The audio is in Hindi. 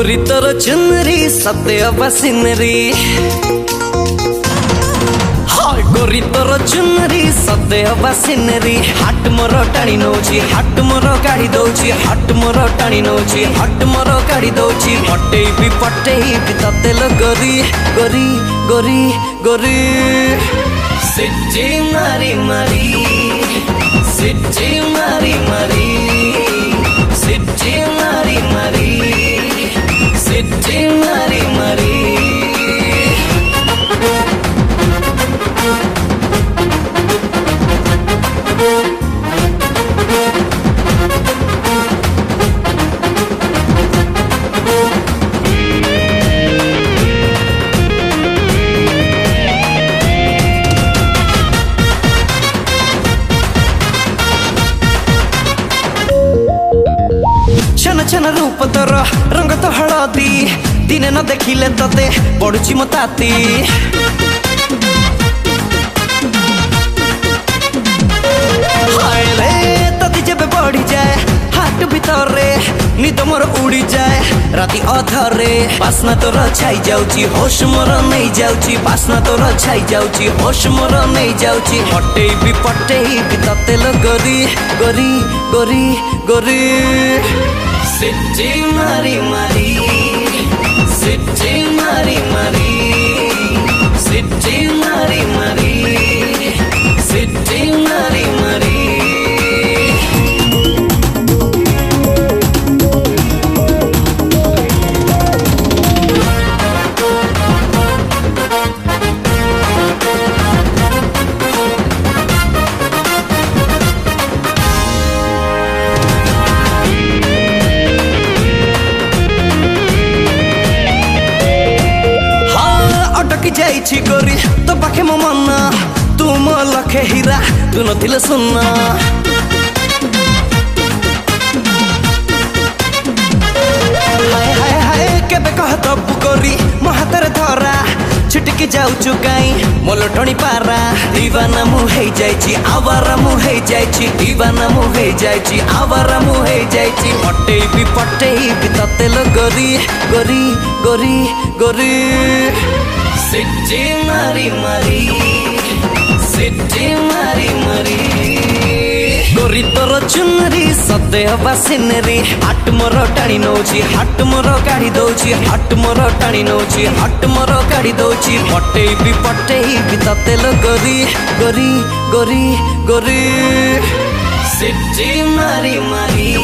गोरी तोर चुनरी सत्य बसिनरी, हाय गोरी तोर चुनरी सत्य बसिनरी। हाट मोर टाणी नौची, हाट मोर गाड़ी दौची, हाट मोर टाणी नौची, हाट मोर गाड़ी दौची। पटेबी तते लो गोरी गोरी गोरी गोरी। सिटी मारी मारी, सिटी मारी मारी, सिटी मारी मारी, सिटी मारी मारी। छन छन रूप तोर रंग तो हलदी, दिने न देखिले तते पड़ुची मताती। हाय रे तती जेबे बढ़ी जाए हाट भीतर रे, निद मोर उड़ी जाए राती अधरे। बासना तोर छाई जाउची, होश मोर नहीं जाउची, बासना तोर छाई जाउची, होश मोर नहीं जाउची। पटेबी तते लो गोरी गोरी गोरी गोरी। सिटी मारी मारी, सिटी मारी मारी, सिटी मारी मारी, सिटी मारी मारी। जाइछि गोरी तो पाखे मो मन, तू मो लखे हीरा तू नथिले सुन्ना। हाय हाय हाय केबे कह दबु गोरी मो हाथरे धरा, छुटकी जाउछु काई मोलो टणी पारा। दीवाना मु हेई जाइछि, आवारा मु हेई जाइछि, दीवाना मु हेई जाइछि, आवारा मु हेई जाइछि। पटेबी तते लो गोरी गोरी गोरी गोरी। सिटी मारी मारी, सिटी मारी मारी। गोरी तोर चुनरी सत्य बसिनरी। हाट मोर टाणी नौची, हाट मोर गाड़ी दौची, हाट मोर टाणी नौची, हाट मोर गाड़ी दौची। पटेबी तते लो गोरी गोरी गोरी गोरी। सिटी मारी मारी,